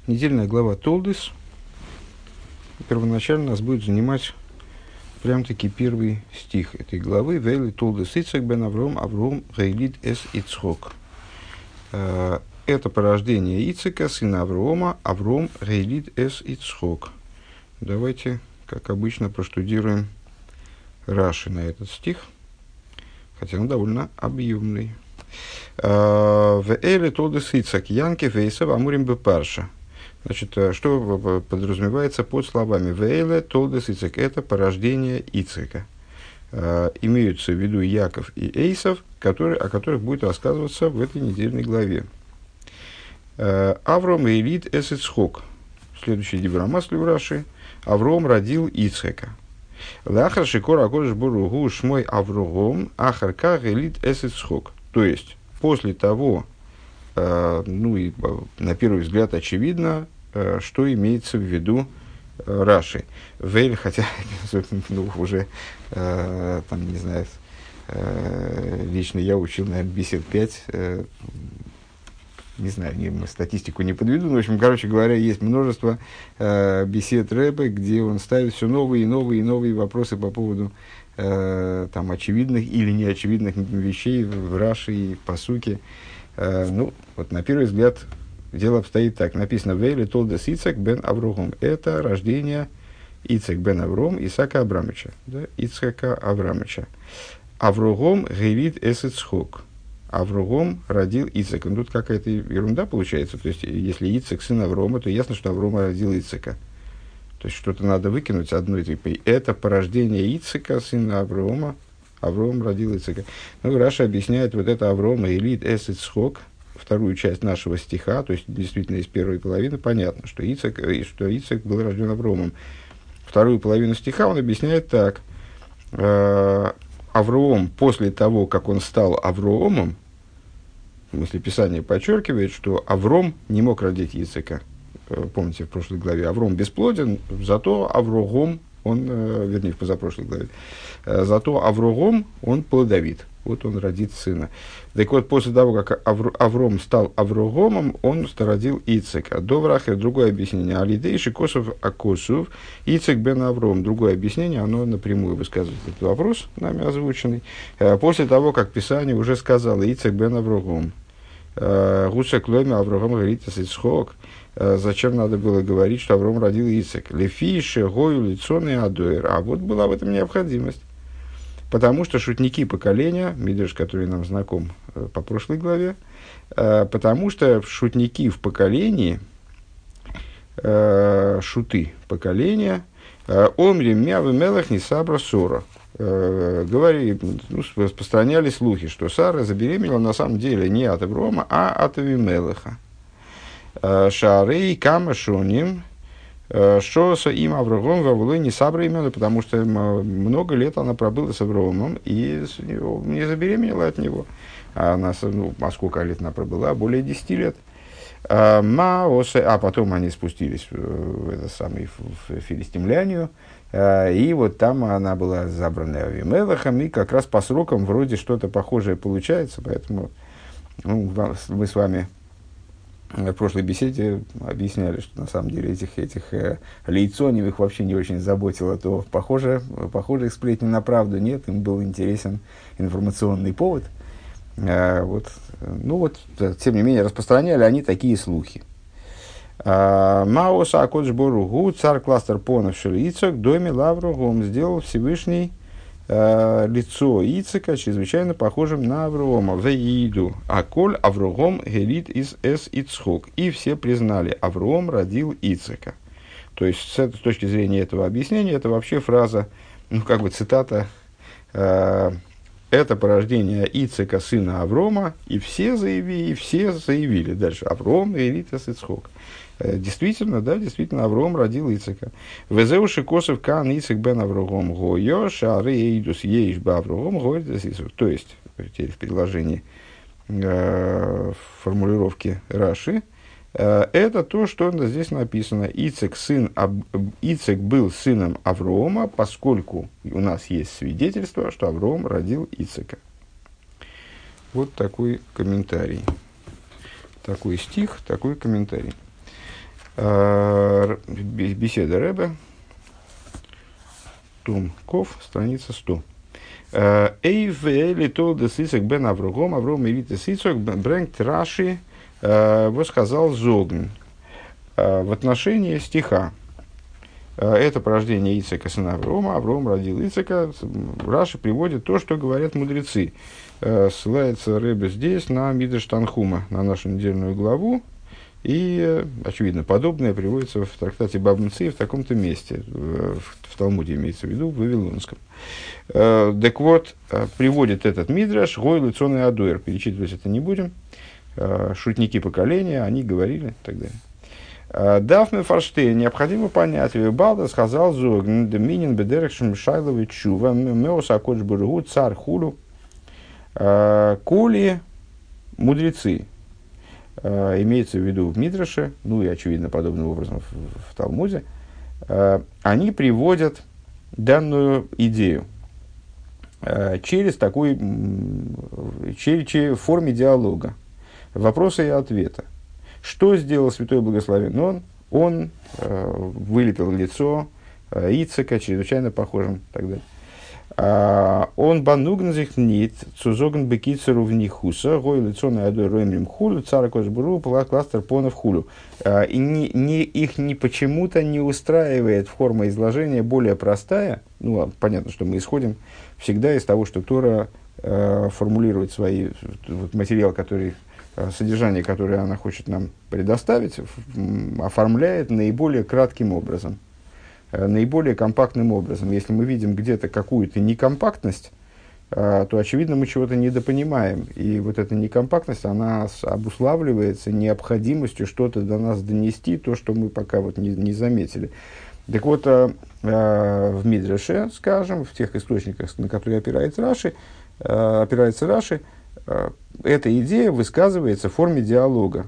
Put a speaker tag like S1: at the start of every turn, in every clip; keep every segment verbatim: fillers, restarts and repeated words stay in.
S1: недельная глава Толдес. Первоначально нас будет занимать прям-таки первый стих этой главы. Вейли Толдес Ицхак бен Авром, Авром гейлит эс Ицхок. Это порождение Ицхака, сына Аврома, Авром гейлит эс Ицхок. Давайте, как обычно, проштудируем Раши на этот стих, хотя он довольно объемный. Вейли Толдес Ицхак, Янки Вейсов, Амурим Бепарша. Значит, что подразумевается под словами «Вейле Толдес Ицхак» – это порождение Ицхака. Э, имеются в виду Яков и Эйсов, которые, о которых будет рассказываться в этой недельной главе. Э, Авром Эйлит эс Ицхок. Следующий дибрамасли в Раши. Авром родил Ицхака. Лахар шикор акодыш боругу шмой Аврогом ахарка Эйлит эс Ицхок. То есть, после того, э, ну и на первый взгляд очевидно, э, что имеется в виду э, Раши. Вейль, хотя ну, уже, э, там, не знаю, э, лично я учил, наверное, бесед пять, э, не знаю, не, статистику не подведу, но, в общем, короче говоря, есть множество э, бесед Рэбе, где он ставит все новые и новые и новые вопросы по поводу э, там, очевидных или неочевидных вещей в Раши и Пасуке. Uh, ну, вот на первый взгляд дело обстоит так. Написано «Вейли Толдес Ицхак бен Аврогом». Это рождение Ицхак бен Авром Исаака Аврамыча. Да? Ицхака Аврамыча. Аврогом гейлит эс Ицхок. Аврогом родил Ицхака. Ну, тут какая-то ерунда получается. То есть, если Ицхак сын Аврома, то ясно, что Аврома родил Ицхака. То есть, что-то надо выкинуть одной типой. Это порождение Ицхака, сына Аврома. Авром родил Ицхака. Ну, Раша объясняет вот это Авром Эйлит эс Ицхок, вторую часть нашего стиха, то есть действительно из первой половины понятно, что Ицхак, что Ицхак был рожден Авромом. Вторую половину стиха он объясняет так. Авром после того, как он стал Авромом, в смысле Писание подчеркивает, что Авром не мог родить Ицхака. Помните, в прошлой главе Авром бесплоден, зато Аврогом он, вернее, в позапрошлой главе, зато Аврогом, он плодовит. Вот он родит сына. Так вот, после того, как Авр, Авром стал Аврогомом, он родил Ицхака. Доврахер, другое объяснение. Алидейши Косов Акосов, Ицхак бен Авром. Другое объяснение, оно напрямую высказывает этот вопрос, нами озвученный. После того, как Писание уже сказало Ицхак бен Аврогом. Гусак ломи Аврогом говорит Ицхок. Зачем надо было говорить, что Авром родил Ицхак? Лефише, гою, лицон и адуэр. А вот была в этом необходимость. Потому что шутники поколения, Мидраш, который нам знаком по прошлой главе, потому что шутники в поколении, шуты поколения, омри мявы мелах не сабра сора. Говорили, ну, распространяли слухи, что Сара забеременела на самом деле не от Аврома, а от Авимелеха. Шаарей камашоним шоса им Аврогом вавлой не сабра имела, потому что много лет она пробыла с Авромом и не забеременела от него. А, она, ну, а сколько лет она пробыла? Более десяти лет. А, Маосе, а потом они спустились в, в, это самое, в Филистимлянию. А, и вот там она была забрана Авимелехом, и как раз по срокам вроде что-то похожее получается. Поэтому ну, мы с вами в прошлой беседе объясняли, что на самом деле этих, этих э, лейцоневых вообще не очень заботило, то похоже, похожих сплетни на правду нет, им был интересен информационный повод. А, вот, ну вот, тем не менее, распространяли они такие слухи. Маоса Акодж Боругу, царь кластер понов Ицхак, доме Лавругом сделал Всевышний лицо Ицхака чрезвычайно похожим на Аврома. Веиду аколь Аврогом гелит из эс Ицхок. И все признали, Авром родил Ицхака. То есть, с, этой, с точки зрения этого объяснения, это вообще фраза, ну, как бы цитата, э, это порождение Ицхака, сына Аврома, и все заявили, и все заявили дальше, Авром гелит из Ицхок. Действительно, да, действительно, Авром родил Ицхака. Везеуши Косов кан Ицхак бен Аврогом гойо, шары эйдус еиш ба Аврогом говорит Ицхак. То есть, теперь в предложении э, формулировки Раши, э, это то, что здесь написано. Ицхак, сын, Аб, Ицхак был сыном Аврома, поскольку у нас есть свидетельство, что Авром родил Ицхака. Вот такой комментарий. Такой стих, такой комментарий. Э, Беседа Ребе, Том Ков, страница сто. Эйв литол де сисок бен Аврогом, Аврогом и вите сисок брэнгт Раши восказал Зогн. В отношении стиха. Это порождение Ицека, сына Аврома. Авром родил Ицека. Раши приводит то, что говорят мудрецы. Ссылается Ребе здесь на Мидраш Танхума, на нашу недельную главу. И, очевидно, подобное приводится в трактате Бава Меция в таком-то месте. В, в Талмуде имеется в виду, в Вавилонском. Так вот, приводит этот Мидраш Гой Лицон и Адуэр. Перечитывать это не будем. Шутники поколения, они говорили и так далее. Дафме Фарштейн, необходимо понять, Балда сказал Зогн, Доминин Бедерекшем Шайловый Чува, Меос Акодж Бургу, Царь Хулю, Коли мудрецы, имеется в виду в Мидраше, ну и очевидно подобным образом в, в Талмуде, они приводят данную идею через такой, через, через, в форме диалога, вопроса и ответа. Что сделал святой благословен он? Он э, вылепил лицо э, Ицека, чрезвычайно похожим и так далее. А, он банугн зихнит, цузогн бекицеру в нихуса, гой лицо на одой роемрим хулю, цара кожбуру, кластер понов хулю. А, и не, не, их ни почему-то не устраивает форма изложения более простая. Ну, понятно, что мы исходим всегда из того, что Тора э, формулирует свой вот, материал, который... содержание, которое она хочет нам предоставить, оформляет наиболее кратким образом, наиболее компактным образом. Если мы видим где-то какую-то некомпактность, то, очевидно, мы чего-то недопонимаем. И вот эта некомпактность, она обуславливается необходимостью что-то до нас донести, то, что мы пока вот не, не заметили. Так вот, в Мидраше, скажем, в тех источниках, на которые опирается Раши, опирается Раши, эта идея высказывается в форме диалога.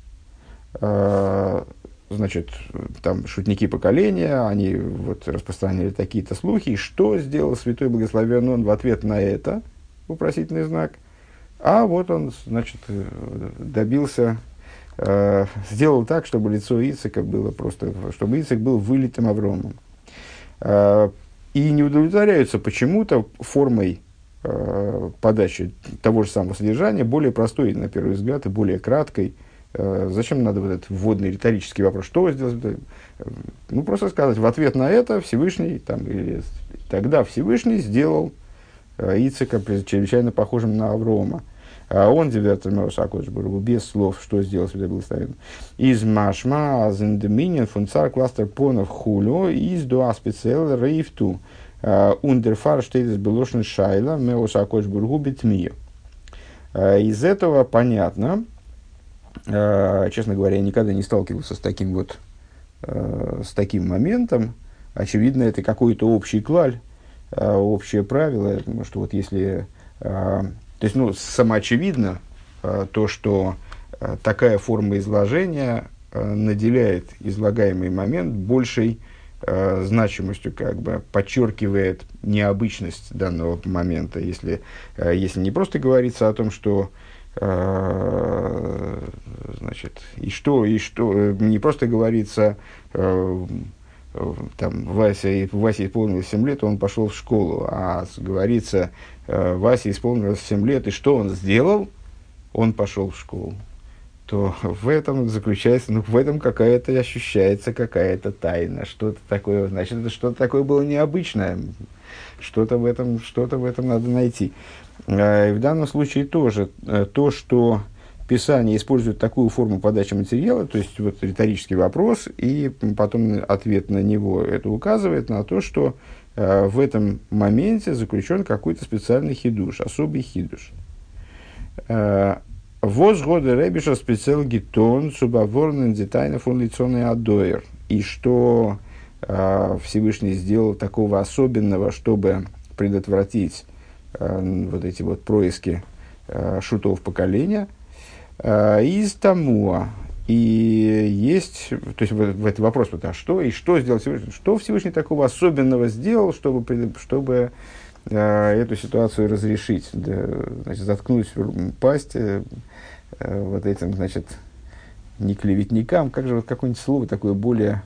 S1: Значит, там шутники поколения, они вот распространяли такие-то слухи. И что сделал святой благословен он в ответ на это? Вопросительный знак. А вот он, значит, добился, сделал так, чтобы лицо Ицека было просто, чтобы Ицек был вылитым Авромом. И не удовлетворяются почему-то формой подачи того же самого содержания, более простой, на первый взгляд, и более краткой. Зачем надо вот этот вводный риторический вопрос? Что сделать? Ну, просто сказать, в ответ на это Всевышний, там, или тогда Всевышний сделал Ицека чрезвычайно похожим на Аврома. А он, без слов, что сделал Святой Благословен. Из машма, азендеминин, фунцар, кластер понов хулю, из дуа специал рейфту. Ундерфар штейдес белошен шайла, меоса акочбургу битмию. Из этого понятно, честно говоря, я никогда не сталкивался с таким вот, с таким моментом. Очевидно, это какой-то общий клаль, общее правило, что вот если, то есть, ну, самоочевидно то, что такая форма изложения наделяет излагаемый момент большей э, значимостью, как бы подчеркивает необычность данного момента. Если, э, если не просто говорится о том, что э, значит, и что, и что, не просто говорится, э, там, Вася, Васе исполнилось семь лет, он пошел в школу, а говорится, э, Васе исполнилось семь лет, и что он сделал? Он пошел в школу. То в этом заключается, ну, в этом какая-то ощущается какая-то тайна, что-то такое, значит, это что-то такое было необычное, что-то в этом, что-то в этом надо найти. И в данном случае тоже то, что Писание использует такую форму подачи материала, то есть вот риторический вопрос, и потом ответ на него, это указывает на то, что э, в этом моменте заключен какой-то специальный хидуш, особый хидуш. Воз годы Ребиша специал гитон субаворнен детайна фон лицонный адоер. И что э, Всевышний сделал такого особенного, чтобы предотвратить э, вот эти вот происки э, шутов поколения, э, из Тамуа. И есть, то есть в, в этот вопрос, вот, а что и что сделал Всевышний? Что Всевышний такого особенного сделал, чтобы, чтобы эту ситуацию разрешить, да, значит, заткнуть пасть э, вот этим, значит, не клеветникам, как же вот какое-нибудь слово такое более,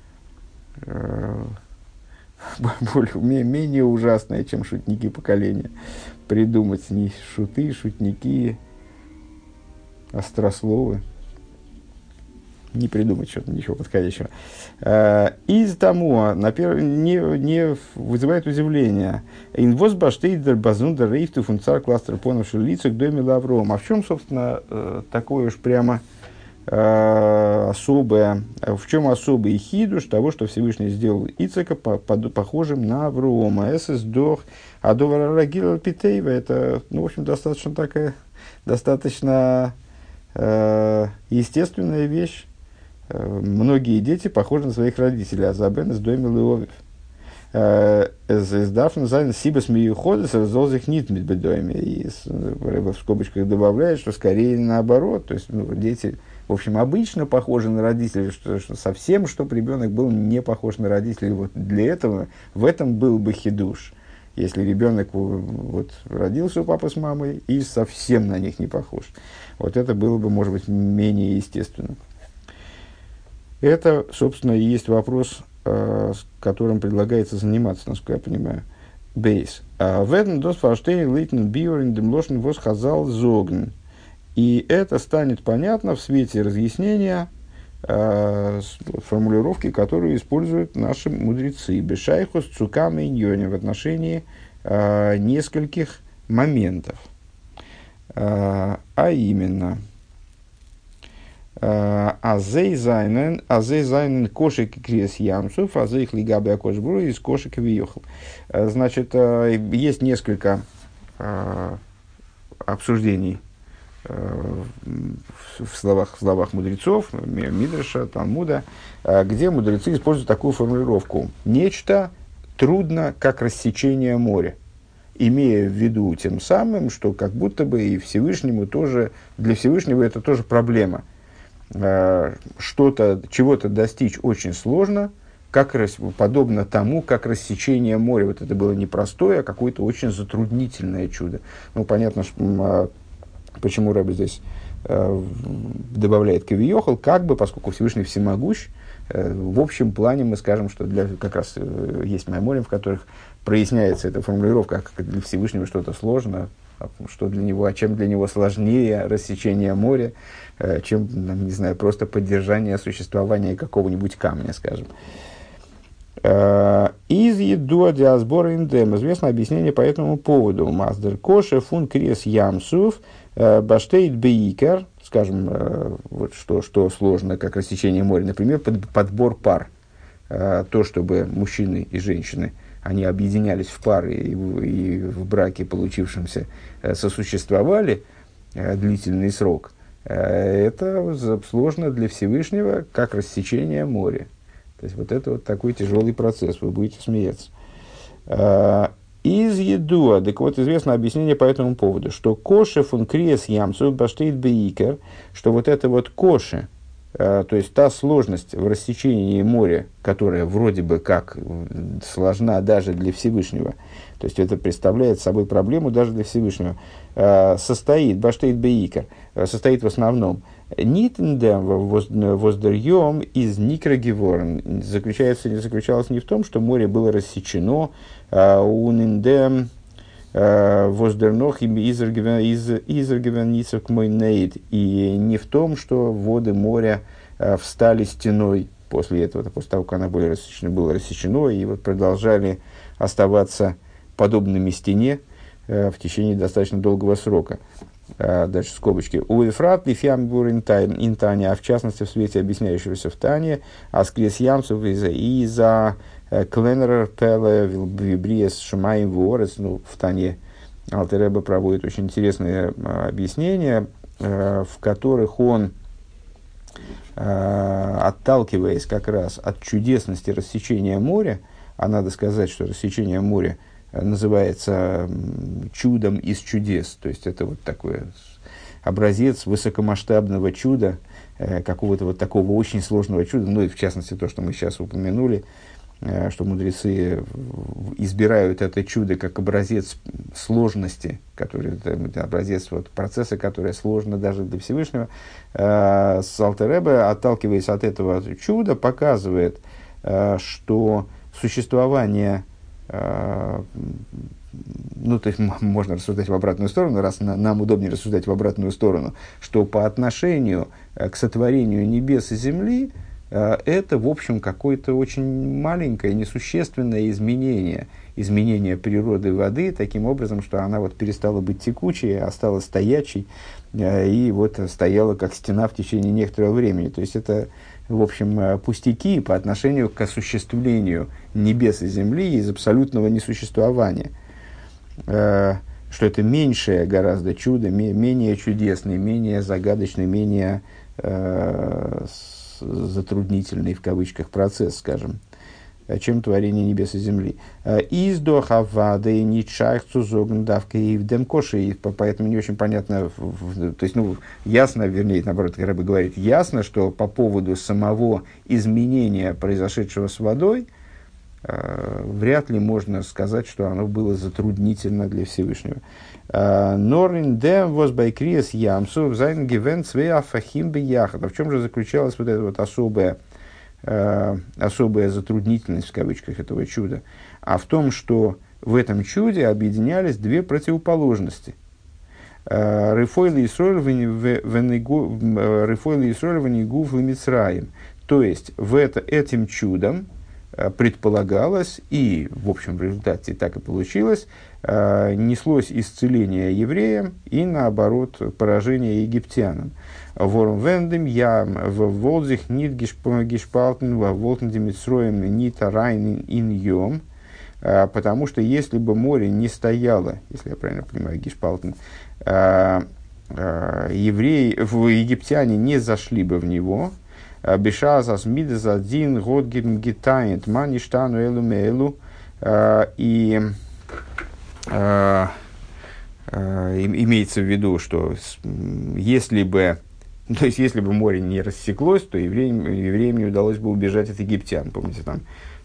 S1: более менее ужасное, чем шутники поколения придумать. Не шуты, шутники, острословы. Не придумать что-то, ничего подходящего. Из тому, на перв... не, не вызывает удивления. Инвоз баштейдер базундер рейфту функцар кластер понавший лица к доме лавром. А в чем, собственно, такое уж прямо особое, в чем особый хидуш того, что Всевышний сделал Ицека по, по, похожим на Аврома. Эсэс дох адовара рагила питейва. Это, ну, в общем, достаточно такая, достаточно э, естественная вещь. Многие дети похожи на своих родителей. Азабен из доме Леовив. Сдафн зайн сибас миюходес разолзих нит мидбедойме. И в скобочках добавляет, что скорее наоборот. То есть, ну, дети, в общем, обычно похожи на родителей, что, что совсем, чтобы ребенок был не похож на родителей. Вот для этого, в этом был бы хидуш. Если ребенок вот, родился у папы с мамой и совсем на них не похож. Вот это было бы, может быть, менее естественно. Это, собственно, и есть вопрос, э, с которым предлагается заниматься, насколько я понимаю. Бейс. Веден дос фарштейн лейтен биорин демлошен вос хазал зогн. И это станет понятно в свете разъяснения э, формулировки, которую используют наши мудрецы. Бешайхус цукам и ньоним в отношении э, нескольких моментов. Э, а именно... Азей зайнен, азей зайнен кошек крес ямсов, азей их лигабе акошбру из кошек виехал. Значит, есть несколько э, обсуждений э, в словах, в словах мудрецов, Мидраша, Талмуда, э, где мудрецы используют такую формулировку. Нечто трудно, как рассечение моря. Имея в виду тем самым, что как будто бы и Всевышнему тоже, для Всевышнего это тоже проблема. Что-то, чего-то достичь очень сложно, как, подобно тому, как рассечение моря. Вот это было не простое, а какое-то очень затруднительное чудо. Ну, понятно, что, почему Рэбби здесь э, добавляет кавиохал, как бы, поскольку Всевышний всемогущ, э, в общем плане мы скажем, что для, как раз э, есть майморим, в которых проясняется эта формулировка, как для Всевышнего что-то сложно, что для него, а чем для него сложнее рассечение моря, чем, не знаю, просто поддержание существования какого-нибудь камня, скажем. Из еду диасбора индем известно объяснение по этому поводу. Маздер коше фун крес ямсув баштейт бейкер, скажем, вот что, что сложно, как рассечение моря, например, под, подбор пар. То, чтобы мужчины и женщины они объединялись в пары и, и в браке, получившемся, сосуществовали э, длительный срок, э, это сложно для Всевышнего, как рассечение моря. То есть, вот это вот такой тяжелый процесс, вы будете смеяться. Э, из едуа, так вот, известно объяснение по этому поводу, что коше фун криес ямцу баштейт бейкер, что вот это вот коше, то есть та сложность в рассечении моря, которая вроде бы как сложна даже для Всевышнего, то есть это представляет собой проблему даже для Всевышнего, состоит, баштейт бейкер, состоит в основном нитендем воздерьем из никрогеворн, заключается, заключалось не в том, что море было рассечено, униндем воздернох изергевенницев к мой нейд, и не в том, что воды моря э, встали стеной после этого, после того, как оно было рассечено, было рассечено, и вот продолжали оставаться подобными стене э, в течение достаточно долгого срока. Э, дальше скобочки. У Ефрат лифиамбур интания, а в частности в свете объясняющегося в Тане, а скрес ямцев и за Кленнер Пеле Вибриес Шумаим Ворец, ну, в Тане Алтер Ребе проводит очень интересные а, объяснения, а, в которых он, а, отталкиваясь как раз от чудесности рассечения моря, а надо сказать, что рассечение моря называется чудом из чудес, то есть это вот такой образец высокомасштабного чуда, э, какого-то вот такого очень сложного чуда, ну и в частности то, что мы сейчас упомянули, что мудрецы избирают это чудо как образец сложности, который, это образец вот, процесса, который сложно даже для Всевышнего. С Алтер Ребе, отталкиваясь от этого чуда, показывает, что существование, ну, то есть можно рассуждать в обратную сторону, раз на, нам удобнее рассуждать в обратную сторону, что по отношению к сотворению небес и земли, это, в общем, какое-то очень маленькое, несущественное изменение, изменение природы воды, таким образом, что она вот перестала быть текучей, а стала стоячей, и вот стояла как стена в течение некоторого времени. То есть это, в общем, пустяки по отношению к осуществлению небес и земли из абсолютного несуществования. Что это меньшее гораздо чудо, менее чудесный, менее загадочный, менее затруднительный, в кавычках, процесс, скажем, чем творение небес и земли. Издохавада и ничайхцу зогндавка и в демкоши, и поэтому не очень понятно, то есть, ну, ясно, вернее, наоборот, как Ребе говорит, ясно, что по поводу самого изменения, произошедшего с водой, вряд ли можно сказать, что оно было затруднительно для Всевышнего. Норин де возбайкриес ямсу зайн гивен цве афахим бияхат. А в чем же заключалась вот эта вот особая, э, особая затруднительность, в кавычках, этого чуда? А в том, что в этом чуде объединялись две противоположности. Рифойли Исроэль венигув лимицраим. То есть, в это, этим чудом предполагалось, и, в общем, в результате так и получилось, э, неслось исцеление евреям и, наоборот, поражение египтянам. Ворм вендем ям в волзих нит гешпалтен во волтендем исроем нит арайн ин йом, потому что если бы море не стояло, если я правильно понимаю, гешпалтен, э, э, евреи, египтяне не зашли бы в него, Бешазас мидас один год гитает маништану элу мейлу, и имеется в виду, что если бы, то есть если бы море не рассеклось, то евреям, евреям не удалось бы убежать от египтян. Помните, там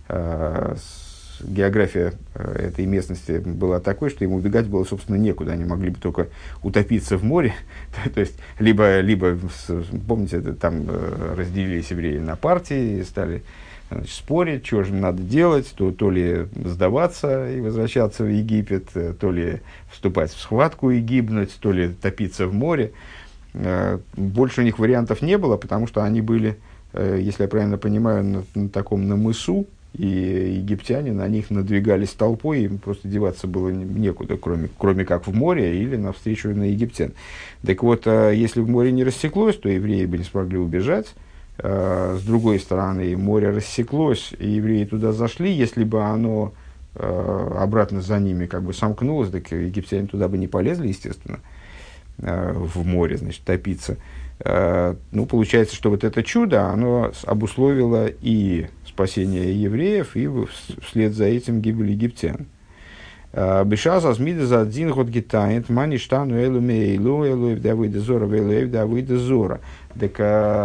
S1: география этой местности была такой, что им убегать было, собственно, некуда. Они могли бы только утопиться в море. То есть, либо, либо, помните, там разделились евреи на партии, стали, значит, спорить, что же им надо делать, то, то ли сдаваться и возвращаться в Египет, то ли вступать в схватку и гибнуть, то ли топиться в море. Больше у них вариантов не было, потому что они были, если я правильно понимаю, на, на таком, на мысу, и египтяне на них надвигались толпой, им просто деваться было некуда, кроме, кроме как в море или навстречу на египтян. Так вот, если в море не рассеклось, то евреи бы не смогли убежать. С другой стороны, море рассеклось, и евреи туда зашли. Если бы оно обратно за ними как бы сомкнулось, так египтяне туда бы не полезли, естественно, в море, значит, топиться. Ну, получается, что вот это чудо, оно обусловило и спасение евреев, и вслед за этим гибель египтян. Бешас азмида за один год гитает, маништану элу мейлу, элу эвдавида зора, элу эвдавида зора. Так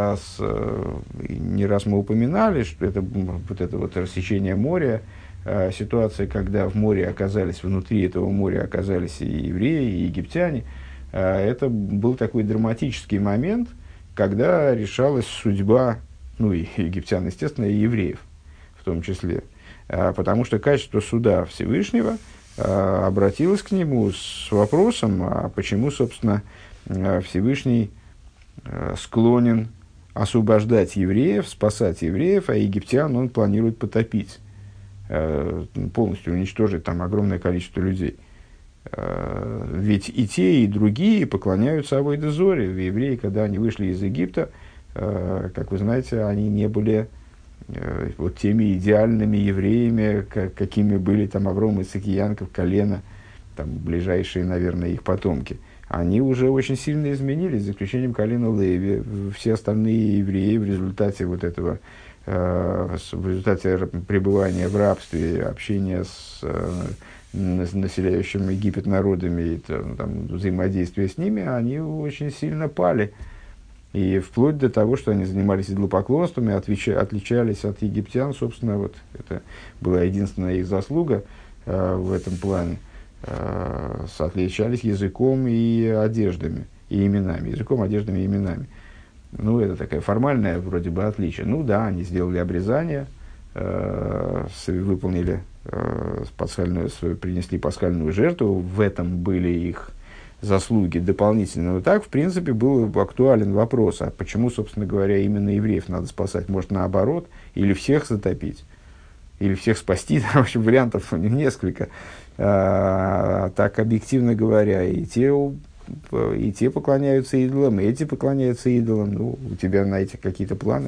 S1: не раз мы упоминали, что это вот это вот рассечение моря, ситуация, когда в море оказались, внутри этого моря оказались и евреи, и египтяне. Это был такой драматический момент, когда решалась судьба, ну, и египтян, естественно, и евреев в том числе. Потому что качество суда Всевышнего обратилось к нему с вопросом, а почему, собственно, Всевышний склонен освобождать евреев, спасать евреев, а египтян он планирует потопить, полностью уничтожить там огромное количество людей. Ведь и те, и другие поклоняются Авойде Зоре. Евреи, когда они вышли из Египта, как вы знаете, они не были вот теми идеальными евреями, какими были там Авром, Ицхак, Яков, колено, там, ближайшие, наверное, их потомки. Они уже очень сильно изменились, за исключением колена Леви. Все остальные евреи в результате вот этого, в результате пребывания в рабстве, общения с населяющими Египет народами и там, взаимодействия с ними, они очень сильно пали. И вплоть до того, что они занимались идолопоклонством и отвеча- отличались от египтян, собственно, вот это была единственная их заслуга э, в этом плане, э, отличались языком и одеждами, и именами, языком, одеждами и именами. Ну, это такая формальная вроде бы отличие. Ну да, они сделали обрезание, э, выполнили э, пасхальную, свою, принесли пасхальную жертву, в этом были их заслуги дополнительно. Но так, в принципе, был актуален вопрос, а почему, собственно говоря, именно евреев надо спасать? Может, наоборот, или всех затопить, или всех спасти? В общем, вариантов несколько. А, так, объективно говоря, и те, и те поклоняются идолам, и эти поклоняются идолам. Ну, у тебя на эти какие-то планы.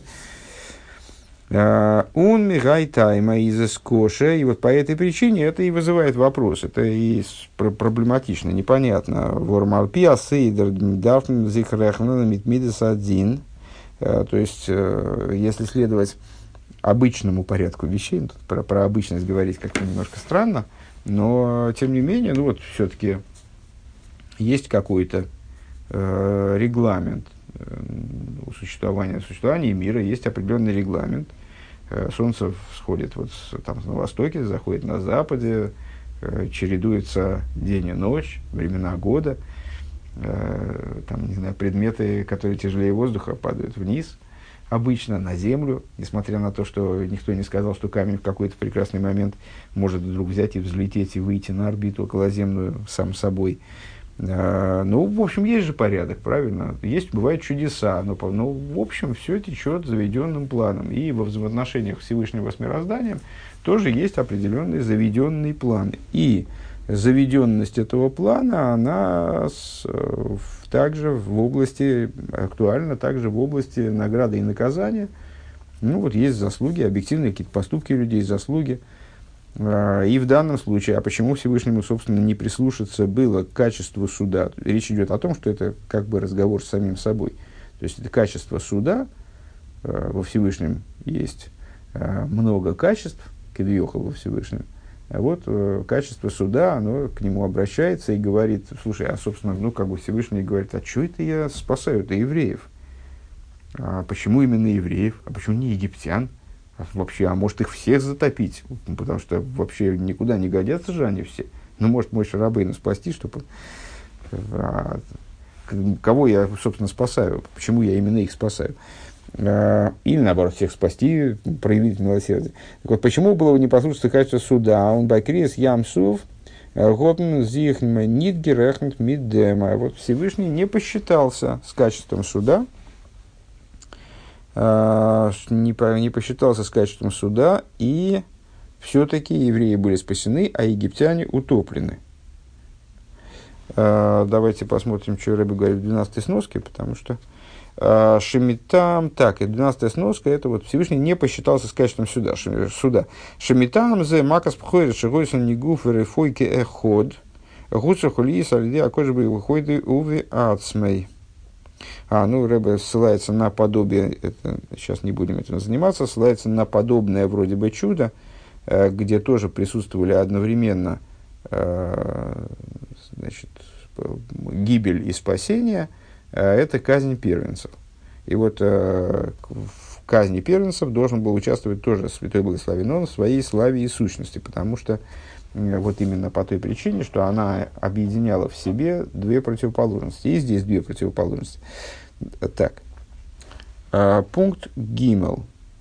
S1: Он мигай тайма из скоша, и вот по этой причине это и вызывает вопрос, это и проблематично, непонятно. Вормалпия сейдер дафн зихрехна митмидес один, то есть, если следовать обычному порядку вещей, ну, тут про, про обычность говорить как-то немножко странно, но тем не менее, ну вот все-таки есть какой-то э, регламент. У существования, существования мира есть определенный регламент. Солнце всходит вот с, там, на востоке, заходит на западе, чередуется день и ночь, времена года. Там, не знаю, предметы, которые тяжелее воздуха, падают вниз обычно, на землю, несмотря на то, что никто не сказал, что камень в какой-то прекрасный момент может вдруг взять и взлететь и выйти на орбиту околоземную сам собой. Ну, в общем, есть же порядок, правильно? Есть, бывают чудеса, но, но в общем, все течет заведенным планом. И во взаимоотношениях Всевышнего с мирозданием тоже есть определенный заведенный план. И заведенность этого плана, она с, в, также в области, актуальна также в области награды и наказания. Ну, вот есть заслуги, объективные какие-то поступки людей, заслуги. И в данном случае, а почему Всевышнему, собственно, не прислушаться было к качеству суда? Речь идет о том, что это как бы разговор с самим собой. То есть, это качество суда, во Всевышнем есть много качеств, кедвьохал во Всевышнем. А вот качество суда, оно к нему обращается и говорит, слушай, а, собственно, ну, как бы Всевышний говорит, а что это я спасаю-то евреев? А почему именно евреев? А почему не египтян? Вообще, а может их всех затопить? Потому что вообще никуда не годятся же они все. Ну, может, Моше Рабейну спасти, чтобы... А, кого я, собственно, спасаю? Почему я именно их спасаю? А, или, наоборот, всех спасти, проявить милосердие. Так вот, почему было непослушное качество суда? Он бакрис ямсув, готн зихм нит герехнт миддема. Вот Всевышний не посчитался с качеством суда, Не, по, не посчитался с качеством суда, и все-таки евреи были спасены, а египтяне утоплены. Давайте посмотрим, что Рэбби говорит в двенадцатой сноске, потому что Шемитам, так, и двенадцатая сноска, это вот Всевышний не посчитался с качеством суда. суда. Шемитам зе макас пхойрет шигойсон нигуф рефойке эход гуцер хулиис альде акожбы выходы уви ацмей. А, ну, Рэбе ссылается на подобие, это, сейчас не будем этим заниматься, ссылается на подобное вроде бы чудо, э, где тоже присутствовали одновременно э, значит, гибель и спасение, э, это казнь первенцев. И вот э, в казни первенцев должен был участвовать тоже святой благословен он в своей славе и сущности, потому что э, вот именно по той причине, что она объединяла в себе две противоположности. И здесь две противоположности. Так, а, пункт Гимел.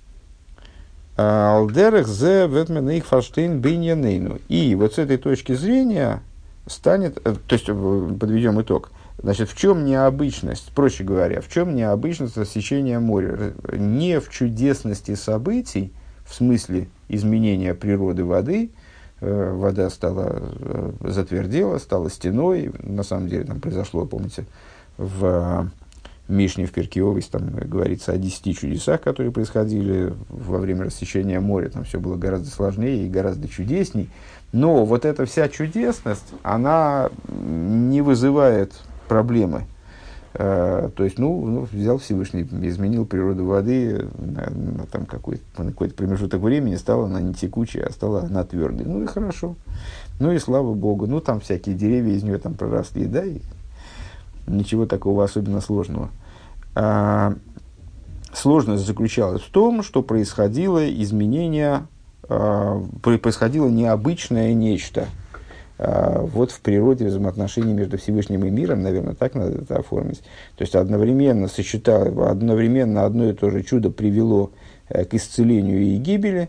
S1: Алдерах зе ветменейх фаштейн биньянейну. И вот с этой точки зрения станет, то есть подведем итог. Значит, в чем необычность, проще говоря, в чем необычность рассечения моря? Не в чудесности событий, в смысле изменения природы воды, вода стала, затвердела, стала стеной, на самом деле там произошло, помните, в Мишне в Перке Овес там говорится о десяти чудесах, которые происходили во время рассечения моря. Там все было гораздо сложнее и гораздо чудесней. Но вот эта вся чудесность, она не вызывает проблемы. Э, то есть, ну, ну, взял Всевышний, изменил природу воды на, на, там какой-то, на какой-то промежуток времени, стала она не текучей, а стала она твердой. Ну и хорошо. Ну и слава Богу. Ну, там всякие деревья из нее там проросли, да, и ничего такого особенно сложного. А, сложность заключалась в том, что происходило изменение, а, происходило необычное нечто. А, вот в природе взаимоотношений между Всевышним и миром, наверное, так надо это оформить. То есть одновременно сочетало, одновременно одно и то же чудо привело к исцелению и гибели,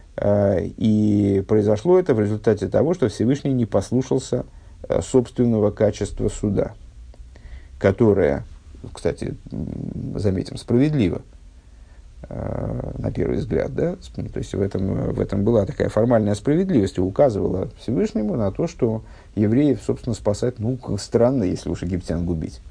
S1: и произошло это в результате того, что Всевышний не послушался собственного качества суда, которое, кстати, заметим, справедливо, на первый взгляд, да? То есть в этом, в этом была такая формальная справедливость, и указывала Всевышнему на то, что евреев, собственно, спасать, ну, странно, если уж египтян губить.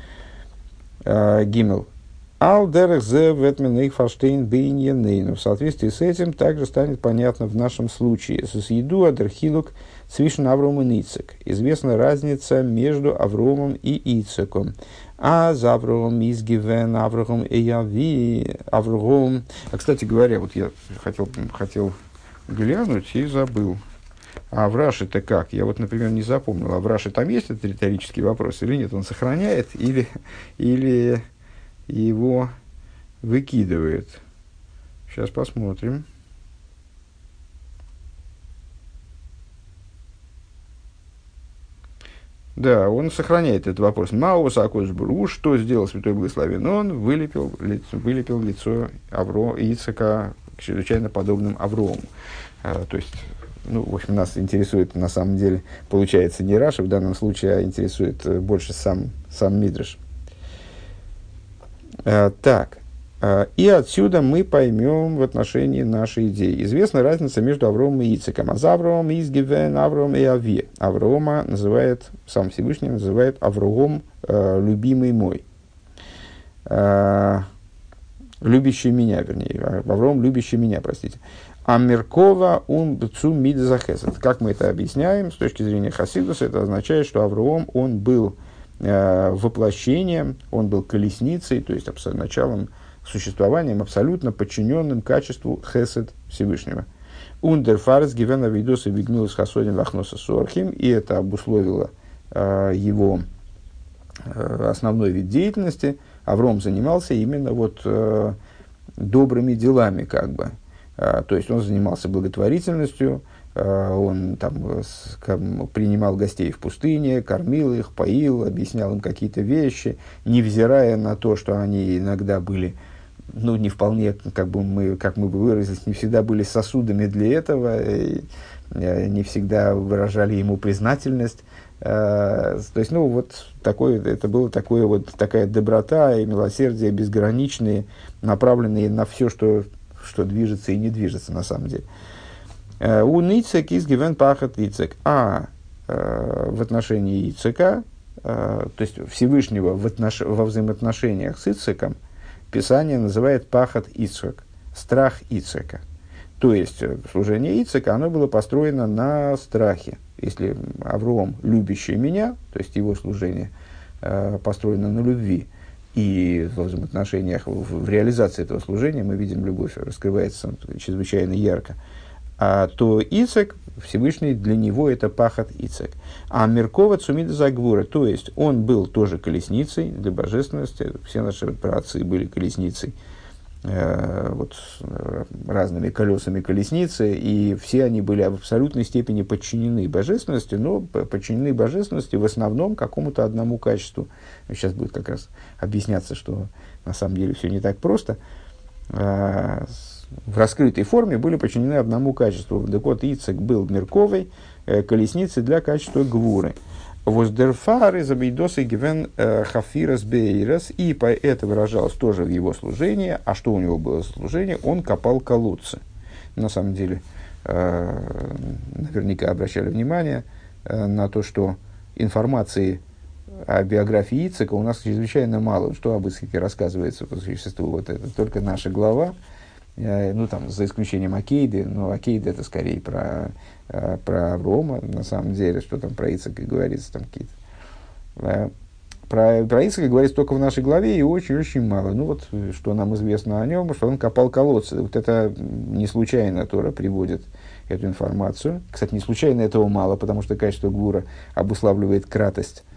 S1: Гимел. Ал дерах зе ветменейх фарштейн бейньянейну. В соответствии с этим также станет понятно в нашем случае. Сусъеду адерхилук свишен Авромом и Ицек. Известна разница между Авромом и Ицеком. А за Авромом изгивен Аврохом эяви Аврохом. А, кстати говоря, вот я хотел, хотел глянуть и забыл. А в Раши-то как? Я вот, например, не запомнил. А в Раши там есть этот риторический вопрос или нет? Он сохраняет или... или... его выкидывает. Сейчас посмотрим. Да, он сохраняет этот вопрос. Маус Акошбру, что сделал Святой Благословен? Он вылепил лицо, вылепил лицо Авро, Ицека чрезвычайно подобным Аврому. А, то есть, ну, в общем, нас интересует, на самом деле, получается, не Раши в данном случае, а интересует больше сам, сам Мидраш. А, так, а, и отсюда мы поймем в отношении нашей идеи. Известна разница между Авромом и Ицеком. А за Авромом изгивен Авром и Ави. Аврома называет, сам Всевышний называет Авром а, любимый мой. А, любящий меня, вернее. Авром любящий меня, простите. А Меркова он бцу мидзахесет. Как мы это объясняем с точки зрения Хасидуса, это означает, что Авром он был воплощением, он был колесницей, то есть началом существованием, абсолютно подчиненным качеству хесед Всевышнего. Ундерфарс гивена видоса вигмилус хасодин лахноса сорхим, и это обусловило э, его э, основной вид деятельности. Авром занимался именно вот э, добрыми делами, как бы. Э, то есть он занимался благотворительностью. Он там принимал гостей в пустыне, кормил их, поил, объяснял им какие-то вещи, невзирая на то, что они иногда были, ну, не вполне, как бы мы, как мы бы выразились, не всегда были сосудами для этого, и не всегда выражали ему признательность. То есть, ну, вот такое, это было такое, вот, такая доброта и милосердие безграничные, направленные на все, что, что движется и не движется на самом деле. У Ицек из гивен пахат Ицек. А э, в отношении Ицека, э, то есть Всевышнего в отнош... во взаимоотношениях с Ицеком, Писание называет пахат Ицек, страх Ицека. То есть служение Ицека, оно было построено на страхе. Если Авром любящий меня, то есть его служение э, построено на любви, и в взаимоотношениях, в, в реализации этого служения мы видим, любовь раскрывается чрезвычайно ярко. А, то Ицек, Всевышний, для него это пахат Ицек. А Меркова Цумида Загвура, то есть он был тоже колесницей для божественности, все наши праотцы были колесницей, э, вот, разными колесами колесницы, и все они были в абсолютной степени подчинены божественности, но подчинены божественности в основном какому-то одному качеству. Сейчас будет как раз объясняться, что на самом деле все не так просто. Э, в раскрытой форме были подчинены одному качеству. Так вот, Ицек был мерковой, э, колесницей для качества гвуры. Воздерфары забейдосы гивен хафирас бейрас, и это выражалось тоже в его служении. А что у него было за служение? Он копал колодцы. На самом деле, э, наверняка обращали внимание э, на то, что информации о биографии Ицека у нас чрезвычайно мало. Что об Ицеке рассказывается по существу? Вот это только наша глава. Ну, там, за исключением Акейды, но Акейда это скорее про, про Аврома, на самом деле, что там про Ицека говорится, там какие-то. Про, про Ицека говорится только в нашей главе и очень-очень мало. Ну, вот, что нам известно о нем, что он копал колодцы. Вот это не случайно Тора приводит эту информацию. Кстати, не случайно этого мало, потому что качество гвура обуславливает кратость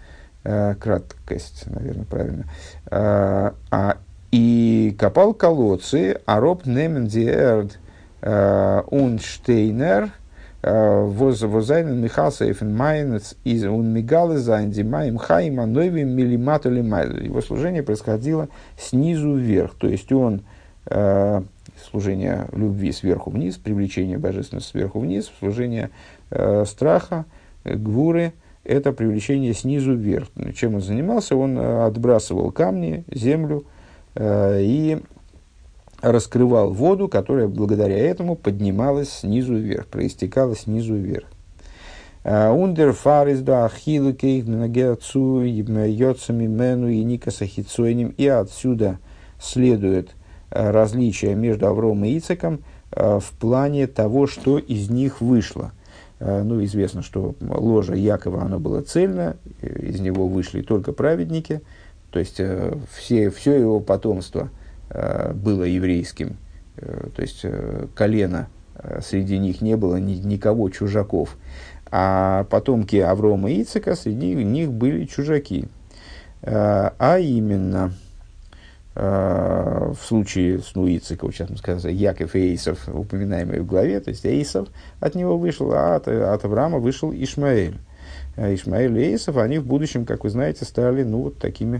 S1: э, краткость, наверное, правильно. А, а, и копал колодцы, а роб немен ди эрд унштейнер, возайнен михалсейфен майнец из он мигалы зайн димаем хайма новим миллимату лимайлу. Его служение происходило снизу вверх, то есть он э, служение любви сверху вниз, привлечение божественности сверху вниз, служение э, страха, э, гвуры, это привлечение снизу вверх. Чем он занимался? Он отбрасывал камни, землю э, и раскрывал воду, которая благодаря этому поднималась снизу вверх, проистекала снизу вверх. Ундер фарис да ахилукей нагерцу йоцами мену и никаса хитсойним. И отсюда следует различие между Авромом и Ицхаком в плане того, что из них вышло. Ну, известно, что ложа Якова, оно было цельно, из него вышли только праведники, то есть все, все его потомство было еврейским, то есть колено, среди них не было ни, никого чужаков, а потомки Аврома и Ицхака, среди них были чужаки. А именно, в случае с ну, Ицхака, сейчас мы сказали, Яков и Эйсов, упоминаемые в главе, то есть Эйсов от него вышел, а от, от Авраама вышел Ишмаэль. Ишмаэль и Эйсов, они в будущем, как вы знаете, стали ну, вот такими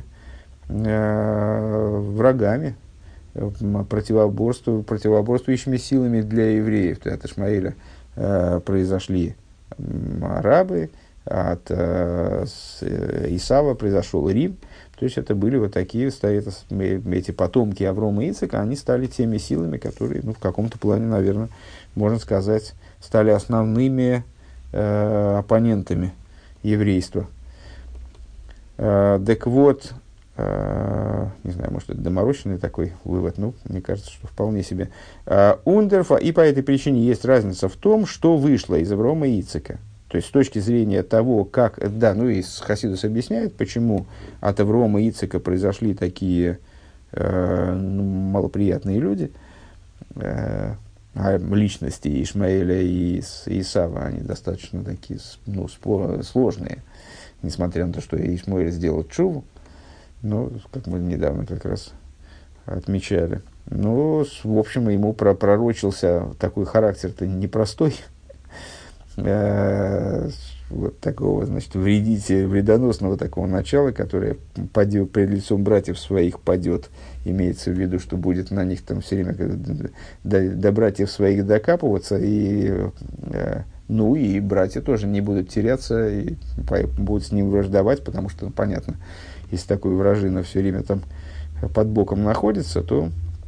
S1: э, врагами, противоборству, противоборствующими силами для евреев. От Ишмаэля э, произошли арабы, от э, Исава произошел Рим. То есть это были вот такие, эти потомки Аврома и Ицхака, они стали теми силами, которые, ну, в каком-то плане, наверное, можно сказать, стали основными э, оппонентами еврейства. Э, так вот, Uh, не знаю, может, это доморощенный такой вывод, ну, мне кажется, что вполне себе. Ундерфа, uh, и по этой причине есть разница в том, что вышло из Аврома и Ицхака. То есть, с точки зрения того, как, да, ну, и Хасидус объясняет, почему от Аврома и Ицхака произошли такие uh, ну, малоприятные люди, uh, а личности Ишмаэля и Исава, они достаточно такие, ну, сложные, несмотря на то, что Ишмаэль сделал тшуву. Ну, как мы недавно как раз отмечали. Ну, в общем, ему пророчился такой характер-то непростой. Вот такого, значит, вредите, вредоносного такого начала, которое падет, пред лицом братьев своих падет. Имеется в виду, что будет на них там все время до, до братьев своих докапываться. И, ну, и братья тоже не будут теряться, и будут с ним враждовать, потому что, ну, понятно, если такой вражина все время там под боком находится, то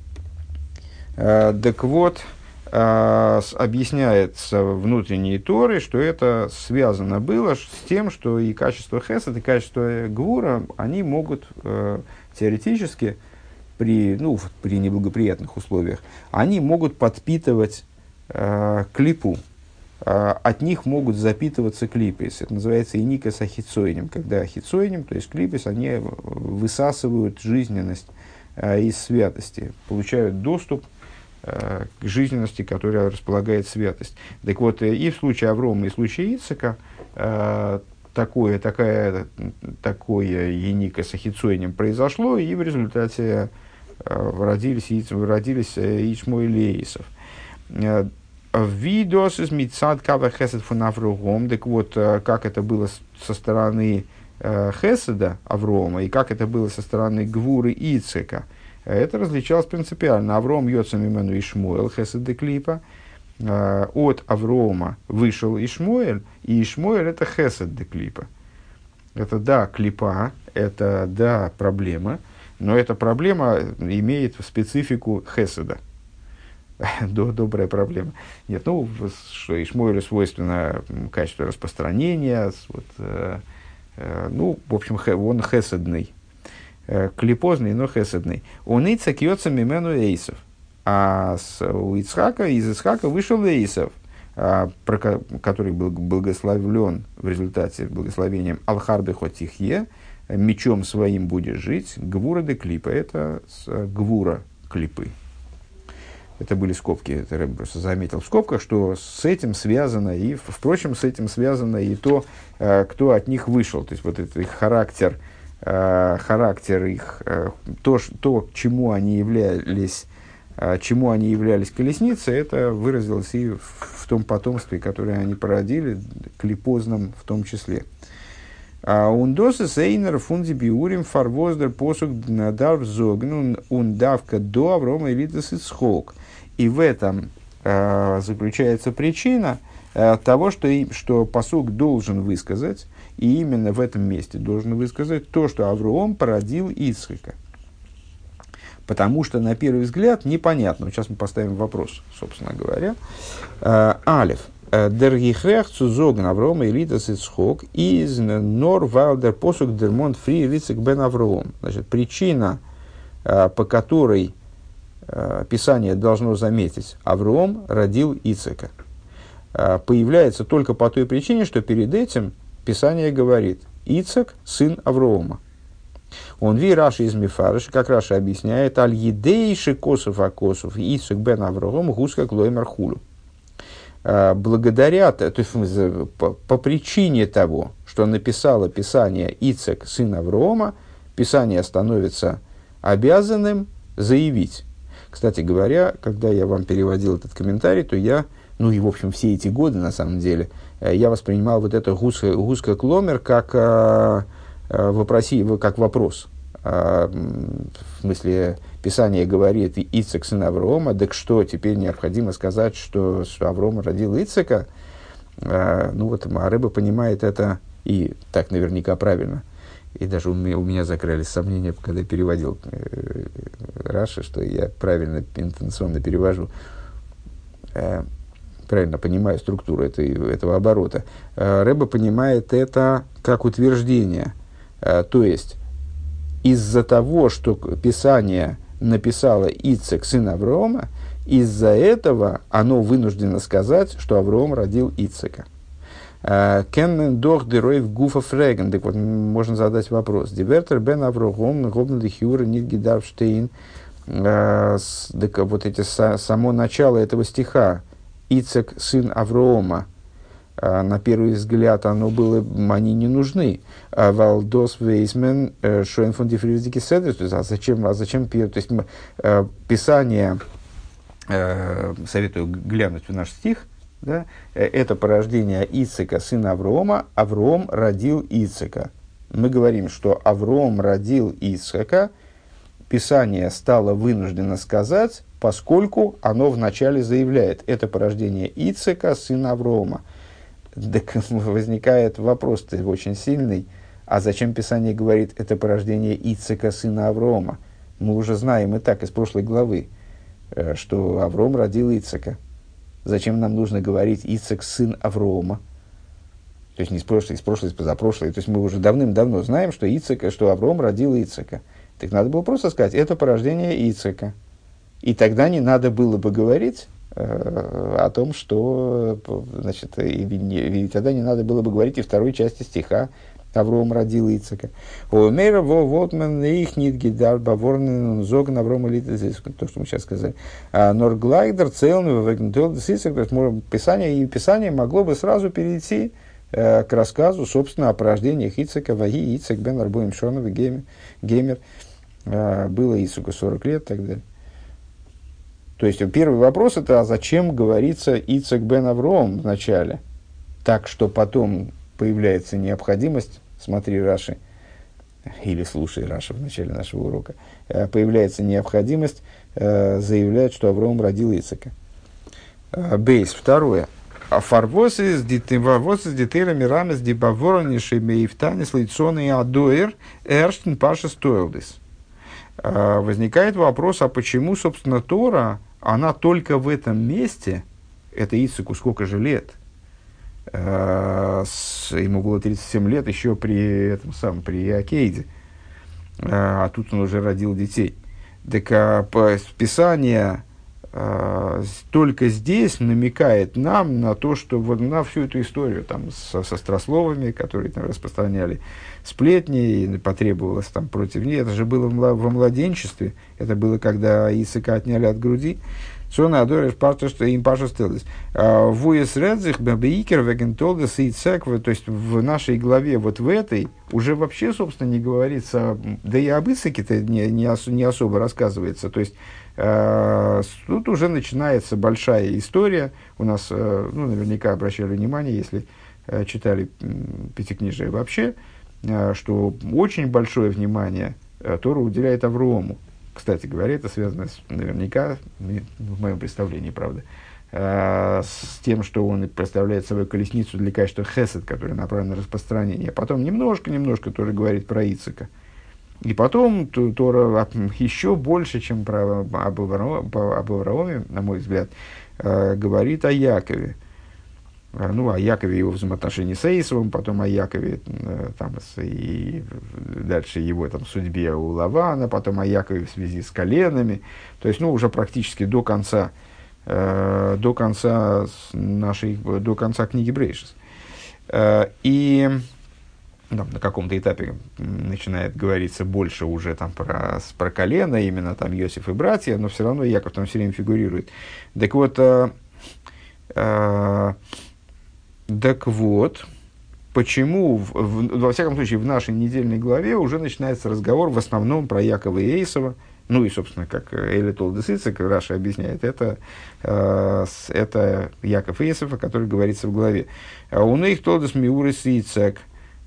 S1: э, так вот, э, с, объясняется внутренней Торой, что это связано было с тем, что и качество хесед, и качество гвура, они могут э, теоретически при, ну, при неблагоприятных условиях, они могут подпитывать э, клипу. От них могут запитываться клипес. Это называется иникас ахицойним, когда ахицойним, то есть клипес, они высасывают жизненность э, из святости, получают доступ э, к жизненности, которая располагает святость. Так вот, и в случае Аврома, и в случае Ицхака э, такое, такая, такое иникас ахицойним произошло, и в результате э, родились, родились Ишмаэль и Эйсов. Видос из митцад кава хесед фун Аврогом. Так вот, как это было со стороны э, хеседа Аврома и как это было со стороны гвуры Ицхака, это различалось принципиально. Авром йоцам имену Ишмоэль, хесед де клипа. Э, от Аврома вышел Ишмоэль, и Ишмоэль это хесед де клипа. Это да, клипа, это да, проблема, но эта проблема имеет специфику хеседа. Добрая проблема. Нет, ну, что Ишмоэлю свойственно качество распространения, вот, э, э, ну, в общем, хэ, он хеседный, э, клипозный, но хеседный. Он Ицхак йоца мимену Эйсов, а с, у Ицхака, из Ицхака вышел Эйсов, а, про, который был благословлен в результате благословением Алхарбе Хотихе, мечом своим будешь жить, гвура де клипа, это с, гвура клипы. Это были скобки, это Рэбе просто заметил в скобках, что с этим связано, и, впрочем, с этим связано и то, кто от них вышел. То есть, вот этот их характер, характер их, то, то, к чему они являлись, чему они являлись колесницей, это выразилось и в, в том потомстве, которое они породили, клипозном в том числе. Ундосы сейнер фунди биурим фарвоздер посук надарв зогнун ундавка до Аврома и Литас Ицхок. И в этом э, заключается причина э, того, что, и, что пасук должен высказать, и именно в этом месте должен высказать то, что Авраам породил Ицхака. Потому что, на первый взгляд, непонятно. Сейчас мы поставим вопрос, собственно говоря. Э, Алеф. Дергихрех цузогн Аврома и Литас Ицхок из нор валдер посук дермон фри Ицхак бен Авраам. Значит, причина, э, по которой Писание должно заметить, Авраам родил Ицхака, появляется только по той причине, что перед этим Писание говорит: Ицхак – сын Авраама. Он ви Раши из Мифарыш, как Раши объясняет, аль-едейши косов акосов Ицхак бен Авраам гуска клоймер хулю. Благодаря, то есть по, по причине того, что написало Писание Ицхак – сын Авраама, Писание становится обязанным заявить. Кстати говоря, когда я вам переводил этот комментарий, то я, ну и в общем все эти годы на самом деле, я воспринимал вот это гуска кломер как, э, вопроси, как вопрос. Э, в смысле, Писание говорит: Ицхак сын Авраама, так что, теперь необходимо сказать, что, что Авраам родил Ицхака? Э, ну вот Ребе понимает это, и так наверняка правильно. И даже у меня, у меня закрылись сомнения, когда я переводил э, Раши, что я правильно интонационно перевожу, э, правильно понимаю структуру этой, этого оборота. Э, Ребе понимает это как утверждение. Э, то есть, из-за того, что Писание написало Ицхак сын Авраама, из-за этого оно вынуждено сказать, что Авраам родил Ицхака. Кенмен дох деройв гуфа фреген. Так вот, можно задать вопрос. Дивертер бен Аврогом, гобн лихюра, нит дарфштейн. Так вот эти, само начало этого стиха, Ицхак, сын Авраама, на первый взгляд, оно было, они не нужны. Валдос вейсмен шоен фон дифризики седрис. А зачем, а зачем, то есть, Писание, советую глянуть в наш стих, да, это порождение Ицхака, сына Авраама. Авраам родил Ицхака. Мы говорим, что Авраам родил Ицхака. Писание стало вынуждено сказать, поскольку оно вначале заявляет: это порождение Ицхака, сына Авраама. Так возникает вопрос очень сильный: а зачем Писание говорит: это порождение Ицхака, сына Авраама? Мы уже знаем и так из прошлой главы, что Авраам родил Ицхака. Зачем нам нужно говорить Ицхак, сын Авраама? То есть не из прошлой, из прошлой, из позапрошлой. То есть мы уже давным-давно знаем, что, Ицхака, что Авраам родил Ицхака. Так надо было просто сказать: это порождение Ицхака. И тогда не надо было бы говорить э, о том, что... Значит, и, и, и тогда не надо было бы говорить и второй части стиха: Авраам родил Ицхака. Омейра во вотман их нит гидар баворнен зогн Авраама литезис. То, что мы сейчас сказали. Норглайдер целный вегнтел десисик. То есть Писание, и Писание могло бы сразу перейти э, к рассказу, собственно, о порождениях Ицхака. Ваги Ицхак бен Арбоим Шонов и Геймер. Э, было Ицхаку сорок лет и так далее. То есть первый вопрос — это: а зачем говорится Ицхак бен Авраам в начале? Так что потом появляется необходимость, смотри Раши, или слушай Раши в начале нашего урока, э, появляется необходимость э, заявлять, что Авраам родил Ицхака. Э, Бейс. Второе. Фарвос из детейлами рамес дебаворониши меифтанис лицоны адоэр эрштен паша стоилдис. Возникает вопрос: а почему, собственно, Тора, она только в этом месте, это Ицхаку сколько же лет? Ему было тридцать семь лет еще при этом самом, при Акейде, а тут он уже родил детей. Так а, Писание а, только здесь намекает нам на то, что вот на всю эту историю там, со, со острословами, которые там распространяли сплетни, и потребовалось там против них. Это же было во младенчестве, это было, когда Ицхака отняли от груди. Цона адореш партошта им пашастелдес. Вуес редзих бабейкер вегентолдес и цеквы. То есть в нашей главе, вот в этой, уже вообще, собственно, не говорится, да и об Ицеке-то не, не, ос, не особо рассказывается. То есть э, тут уже начинается большая история. У нас, э, ну, наверняка обращали внимание, если э, читали э, Пятикнижие вообще, э, что очень большое внимание э, Тора уделяет Аврому. Кстати говоря, это связано с, наверняка, в моем представлении, правда, э, с тем, что он представляет собой колесницу для качества хесед, которая направлена на распространение. Потом немножко-немножко тоже говорит про Ицека. И потом Тора еще больше, чем про об Аврааме, на мой взгляд, э, говорит о Якове. Ну, о Якове, его взаимоотношении с Эйсовым, потом о Якове, там, и дальше его там, судьбе у Лавана, потом о Якове в связи с коленами. То есть, ну, уже практически до конца, э, до конца нашей, до конца книги Брейшис. Э, и там, на каком-то этапе начинает говориться больше уже там, про, про колено, именно там Йосиф и братья, но все равно Яков там все время фигурирует. Так вот, э, э, Так вот, почему, в, в, во всяком случае, в нашей недельной главе уже начинается разговор в основном про Якова и Эйсова, ну и, собственно, как Эйли Толдес Ицек, Раша объясняет, это, э, это Яков и Эйсов, о котором говорится в главе. «У них Толдес Миурис Ицек,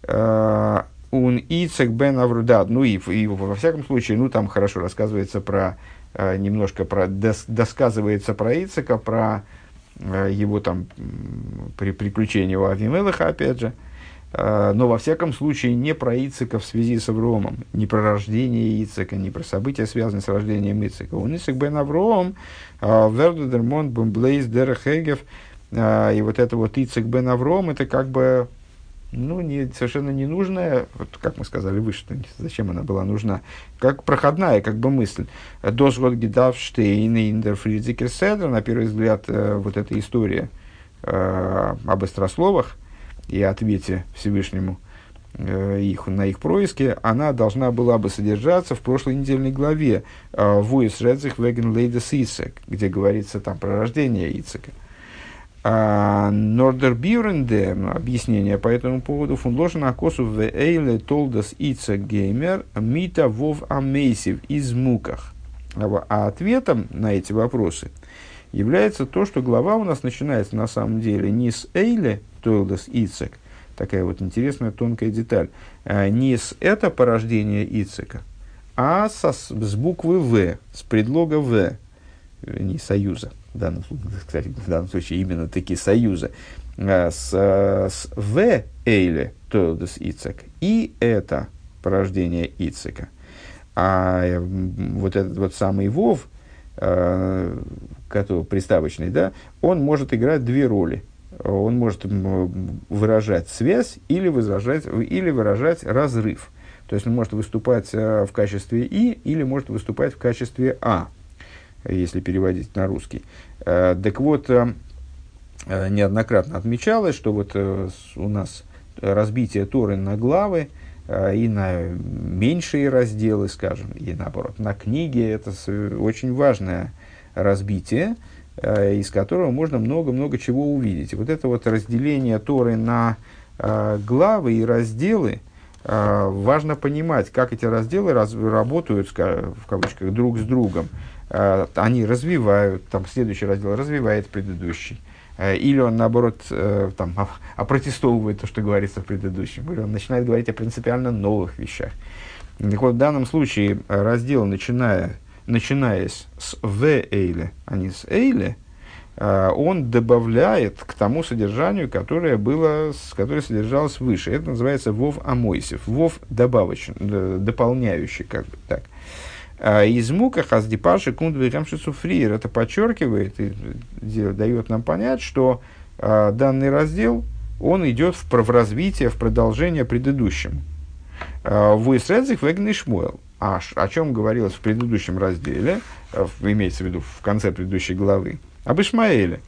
S1: ун Ицек бен Аврудад». Ну и, и во всяком случае, ну там хорошо рассказывается про, э, немножко про, дос, досказывается про Ицека, про его там при приключении у Авимелеха, опять же, но во всяком случае не про Ицека в связи с Авромом, не про рождение Ицека, не про события, связанные с рождением Ицека. Он Ицек бен Авром, Верду Дермон Бумблейс Дерехегев, и вот это вот Ицек бен Авром, это как бы ну, не, совершенно ненужная, вот как мы сказали выше, зачем она была нужна, как проходная как бы мысль. Досгод Гидавштейн и Индерфридзикер Седер, на первый взгляд, э, вот эта история э, об острословах и ответе Всевышнему э, их, на их происки, она должна была бы содержаться в прошлой недельной главе «Вуис Редзих Веген Лейдес Ицек», где говорится там про рождение Ицека. Нордербюренде, объяснение по этому поводу, фунложен акосу в эйле толдас Ицек геймер мита вов амейсив из муках. А ответом на эти вопросы является то, что глава у нас начинается на самом деле не с эйле толдас Ицек, такая вот интересная тонкая деталь, не с это порождение Ицека, а со, с буквы В, с предлога В, не союза. В данном, кстати, в данном случае именно такие союзы, с, с В Эйле Толдес Ицек, и это порождение Ицека. А вот этот вот самый Вов, который приставочный, да, он может играть две роли. Он может выражать связь или выражать, или выражать разрыв. То есть он может выступать в качестве И или может выступать в качестве А, если переводить на русский. Так вот, неоднократно отмечалось, что вот у нас разбитие Торы на главы и на меньшие разделы, скажем, и наоборот, на книги, это очень важное разбитие, из которого можно много-много чего увидеть. И вот это вот разделение Торы на главы и разделы, важно понимать, как эти разделы раз, работают, в кавычках, друг с другом. Они развивают, там следующий раздел развивает предыдущий, или он, наоборот, там, опротестовывает то, что говорится в предыдущем, или он начинает говорить о принципиально новых вещах. Так вот, в данном случае раздел, начиная, начинаясь с «в эйле», а не с «эйле», он добавляет к тому содержанию, которое, было, которое содержалось выше. Это называется «вов амойсев», «вов добавочный», дополняющий, как бы так. Из мука хаздипаши кундвы ремшицу фриер. Это подчеркивает и дает нам понять, что а, данный раздел, он идет в, в развитие, в продолжение предыдущему. Вуисредзих вегн Ишмуэл. А о чем говорилось в предыдущем разделе, имеется в виду в конце предыдущей главы, об Ишмаэле.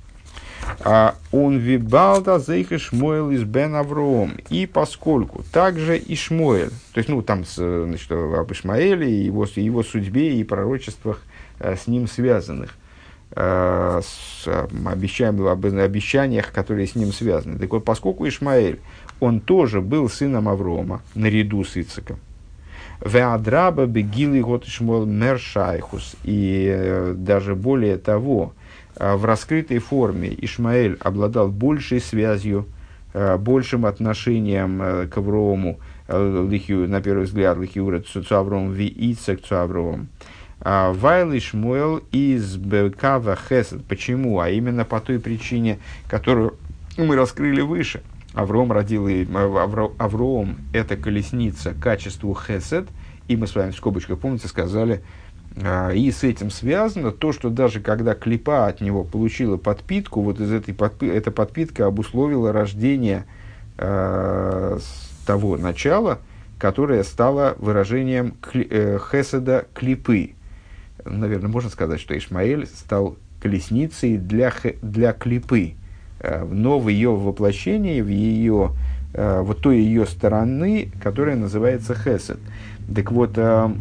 S1: Он вибалда зейх Ишмуэл из бен Авроом. И поскольку также Ишмуэль, то есть, ну, там, значит, об Ишмаэле, и его, его судьбе и пророчествах с ним связанных, э, с обещанием, об обещаниях, которые с ним связаны. Так вот, поскольку Ишмаэль, он тоже был сыном Аврома, наряду с Ицхаком, Веадраба бегилы год Ишмаэль мершайхус, и э, даже более того, э, в раскрытой форме Ишмаэль обладал большей связью, э, большим отношением э, к Аврому, на первый взгляд, лихиура цу Авром ви Ицхак цу Авром. Вайл Ишмаэль из Бекава Хесед. Почему? А именно по той причине, которую мы раскрыли выше. Авром родил, Авром – это колесница качеству Хесед. И мы с вами в скобочках, помните, сказали, и с этим связано то, что даже когда клипа от него получила подпитку, вот из этой подпи- эта подпитка обусловила рождение э, того начала, которое стало выражением кли, э, хеседа клипы. Наверное, можно сказать, что Ишмаэль стал колесницей для, для клипы, э, но в ее воплощении, в ее, э, вот той ее стороны, которая называется хесед. Так вот, э,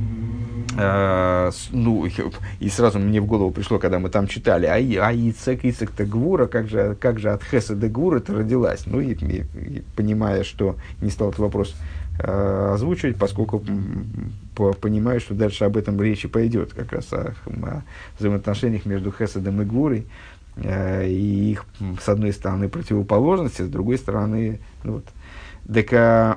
S1: э, ну, и сразу мне в голову пришло, когда мы там читали, а, а Ицек, Ицек-то Гвура, как же, как же от хеседа Гвура-то родилась? Ну, и, и, и понимая, что не стал этот вопрос э, озвучивать, поскольку по, понимаю, что дальше об этом речи пойдет, как раз о, о взаимоотношениях между хеседом и Гвурой, э, и их, с одной стороны, противоположности, с другой стороны, ну, вот, так, а,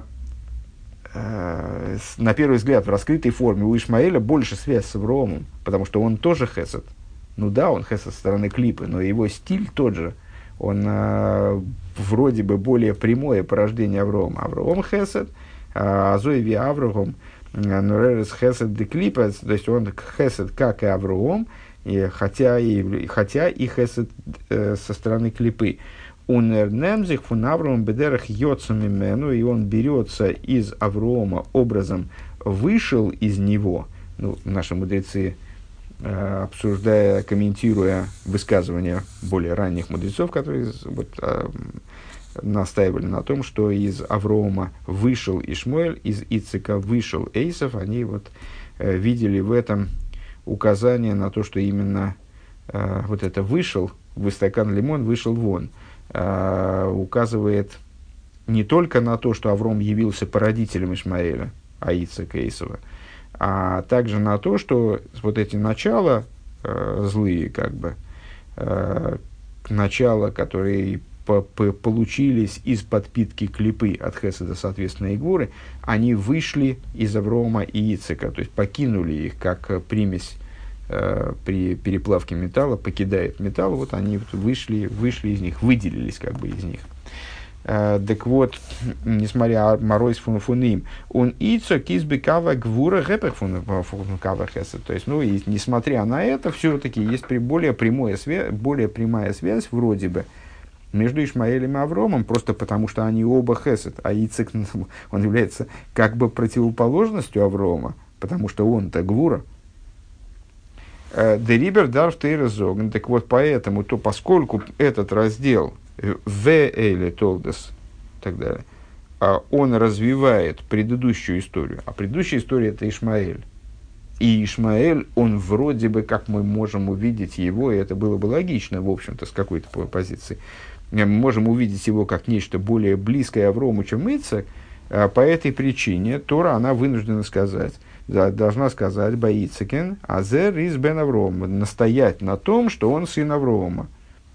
S1: на первый взгляд, в раскрытой форме у Ишмаэля больше связь с Авромом, потому что он тоже хесед. Ну да, он хесед со стороны клипы, но его стиль тот же. Он э, вроде бы более прямое порождение Аврома. Авром хесед, а Зоеви Авром, Нуререс хесед де клипа, то есть он хесед, как и Авром, и хотя, и, хотя и хесед э, со стороны клипы. Унернемзих фун Авром бедерах йоцами мену, и он берется из Аврома образом вышел из него. Ну, наши мудрецы, э, обсуждая, комментируя высказывания более ранних мудрецов, которые вот, э, настаивали на том, что из Аврома вышел Ишмаэль, из Ицека вышел Эйсов, они вот, э, видели в этом указание на то, что именно э, вот это вышел, в стакан лимон вышел вон. Uh, указывает не только на то, что Авром явился породителем Ишмаэля, Ицека Эйсова, а также на то, что вот эти начала uh, злые, как бы, uh, начала, которые по- по- получились из подпитки клипы от Хеседа, соответственно, и Гвуры, они вышли из Аврома и Ицека, то есть покинули их как примесь при переплавке металла, покидает металл, вот они вышли, вышли из них, выделились как бы из них. Uh, так вот, несмотря на моройс фунфуним, он ицо кизбекава гвура гэпэх функава хесед. То есть, ну, и несмотря на это, все-таки есть более, прямая связь, более прямая связь, вроде бы, между Ишмаэлем и Авромом, просто потому что они оба хесед, а Ицек, он является как бы противоположностью Аврома, потому что он-то гвура. Дерибер дарф тейрезогн. Так вот, поэтому, то поскольку этот раздел в Эйле Толдес и так далее, он развивает предыдущую историю, а предыдущая история это Ишмаэль. И Ишмаэль, он вроде бы, как мы можем увидеть его, и это было бы логично, в общем-то, с какой-то позиции, мы можем увидеть его как нечто более близкое Аврому, чем Ицек. По этой причине Тора, она вынуждена сказать, должна сказать Баицекен, Азер из бен Аврома, настоять на том, что он сын Аврома.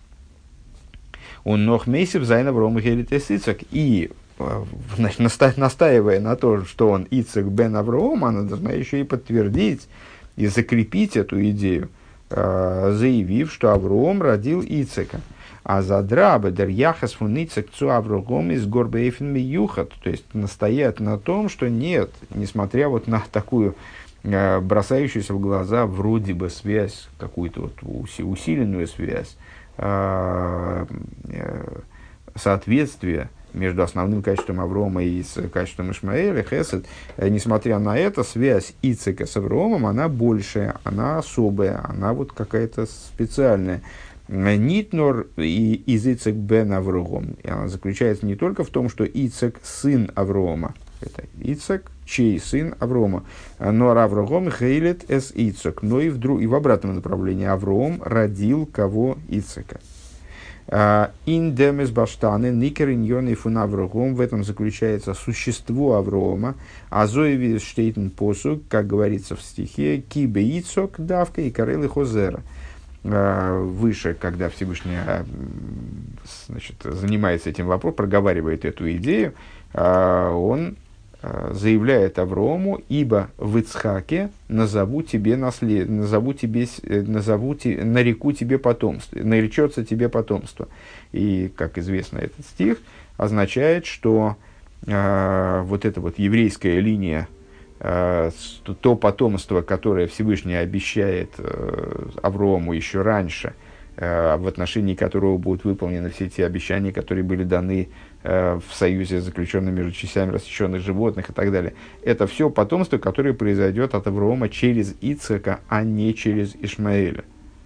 S1: Он нох мейсев зайн Аврома гелитес Ицек. И, значит, наста- настаивая на том, что он Ицек бен Аврома, она должна еще и подтвердить и закрепить эту идею, заявив, что Авром родил Ицека. А задраба дер яхас фун Ицек цу Авром из горбейфен миюхат, то есть настоять на том, что нет, несмотря вот на такую э, бросающуюся в глаза вроде бы связь, какую-то вот усиленную связь, э, э, соответствие между основным качеством Аврома и с качеством Ишмаэля, Хесед, э, несмотря на это, связь Ицека с Авромом, она большая, она особая, она вот какая-то специальная. Нитнор и из Ицек бен Авром. И она заключается не только в том, что Ицек сын Аврома. Это Ицек, чей сын Аврома. Но Аврогом хейлет эс Ицок. Но и в, друг, и в обратном направлении Авром родил кого? Ицека. Индемес баштаны никериньоны фун Аврогом. В этом заключается существо Аврома. Азоеви штейтен посук, как говорится в стихе, кибе Ицок давка и карелы хозера. Выше, когда Всевышний, значит, занимается этим вопросом, проговаривает эту идею, он заявляет Аврому: ибо в Ицхаке назову тебе наслед... назову тебе, назову те... нареку тебе потомство, наречется тебе потомство. И, как известно, этот стих означает, что э, вот эта вот еврейская линия, э, то потомство, которое Всевышний обещает э, Аврому еще раньше, э, в отношении которого будут выполнены все те обещания, которые были даны в союзе, заключенном между частями рассеченных животных и так далее. Это все потомство, которое произойдет от Авраама через Ицхака, а не через Ишмаэля.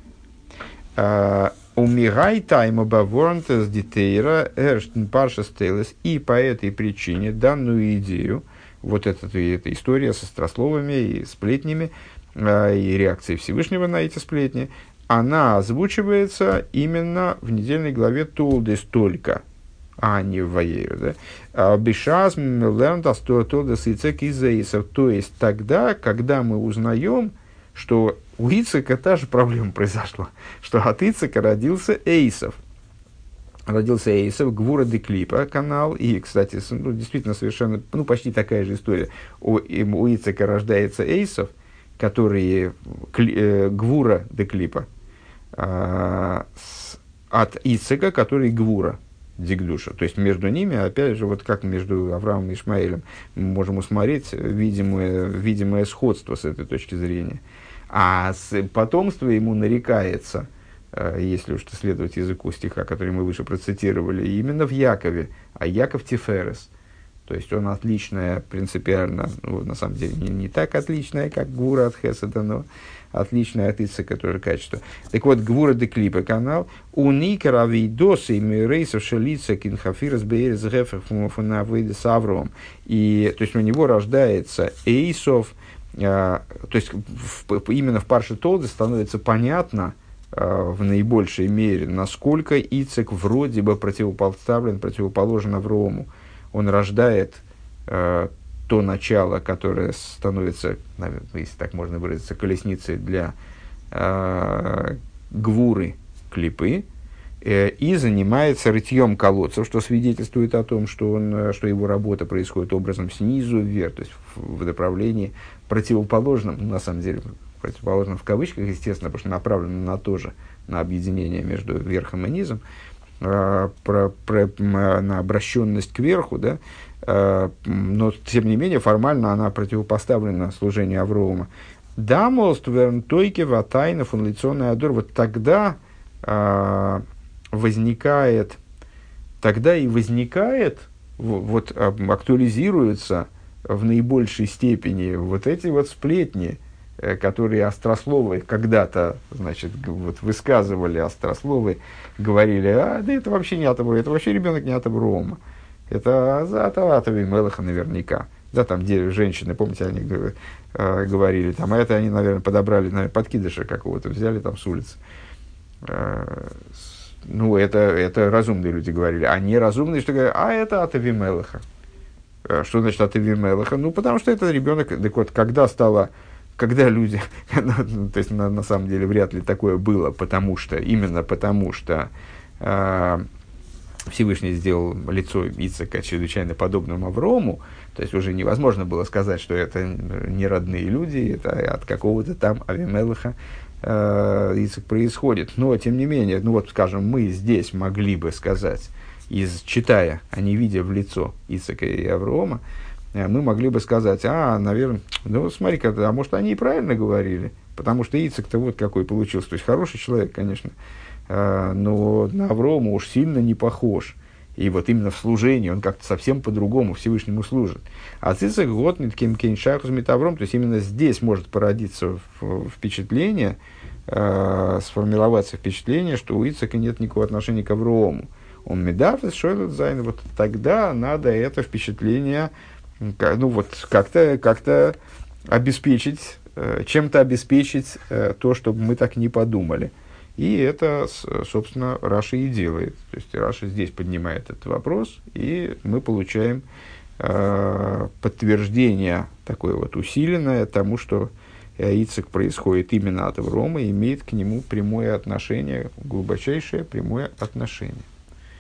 S1: Умирай тайма баворнтес дитейра эрштен парша стейлес. И по этой причине данную идею, вот эта, эта история со острословами и сплетнями, и реакцией Всевышнего на эти сплетни, она озвучивается именно в недельной главе Толдес только, а не в Ваеру. Бешаз милернтас Толдес Ицек из Эйсов. То есть тогда, когда мы узнаем, что у Ицека та же проблема произошла, что от Ицека родился Эйсов. Родился Эйсов, Гвура де Клипа канал, и, кстати, ну, действительно совершенно, ну, почти такая же история. У, у Ицека рождается Эйсов, который э, Гвура де Клипа, э, с, от Ицека, который Гвура Дигдуша. То есть между ними, опять же, вот как между Авраамом и Ишмаэлем, мы можем усмотреть видимое, видимое сходство с этой точки зрения. А с потомство ему нарекается, если уж следовать языку стиха, который мы выше процитировали, именно в Якове, а Яков Тиферес. То есть он отличная принципиально, ну, на самом деле не, не так отличная, как Гвура от Хеседа, но отличная от Ицека тоже качество. Так вот, Гвура де Клипа канал, у Никера Вейдоса и Мирейсов Шелица Кинхафирас Бейрес Гефер Фунавейда с Авром. И, то есть, у него рождается Эйсов, э, то есть, в, именно в Парше Толдес становится понятно, в наибольшей мере, насколько Ицек вроде бы противопоставлен, противоположен Аврому. Он рождает э, то начало, которое становится, наверное, если так можно выразиться, колесницей для э, Гвуры Клипы, э, и занимается рытьем колодцев, что свидетельствует о том, что, он, что его работа происходит образом снизу вверх, то есть в, в направлении противоположном, на самом деле, противоположном в кавычках, естественно, потому что направлено на то же, на объединение между верхом и низом, э, про, про, на обращенность к верху, да, э, но, тем не менее, формально она противопоставлена служению Аврома. «Дамолст вернтойке ватайна фунлиционный адор». Вот тогда э, возникает, тогда и возникает, вот, актуализируются в наибольшей степени вот эти вот сплетни, которые острословы когда-то, значит, вот высказывали острословы, говорили: а, да это вообще не от Аврома, это вообще ребенок не от Аврома, это от Авимелеха наверняка. Да, там где женщины, помните, они э, говорили, там, а это они, наверное, подобрали, наверное, подкидыша какого-то, взяли там с улицы. Э, ну, это, это разумные люди говорили, а неразумные, что говорят: а это от Авимелеха. Э, что значит от Авимелеха? Ну, потому что это ребенок, так вот, когда стало... Когда люди, ну, то есть на, на самом деле вряд ли такое было, потому что, именно потому что э, Всевышний сделал лицо Ицека чрезвычайно подобным Аврому, то есть уже невозможно было сказать, что это не родные люди, это от какого-то там Авимелеха э, Ицек происходит. Но, тем не менее, ну вот, скажем, мы здесь могли бы сказать, из, читая, а не видя в лицо Ицека и Аврома, мы могли бы сказать: а, наверное, ну смотри-ка, а может они и правильно говорили, потому что Ицек-то вот какой получился, то есть хороший человек, конечно, но на Аврома уж сильно не похож, и вот именно в служении он как-то совсем по-другому Всевышнему служит. А Ицек готнет кем кейншахус метавром, то есть именно здесь может породиться впечатление, сформироваться впечатление, что у Ицека нет никакого отношения к Аврому. Он медав из шойлет зайн, вот тогда надо это впечатление Ка- Ну вот как-то, как-то обеспечить, э, чем-то обеспечить э, то, чтобы мы так не подумали. И это, с- собственно, Раши и делает. То есть Раши здесь поднимает этот вопрос, и мы получаем э, подтверждение такое вот усиленное тому, что э, Ицхак происходит именно от Аврома, имеет к нему прямое отношение, глубочайшее прямое отношение.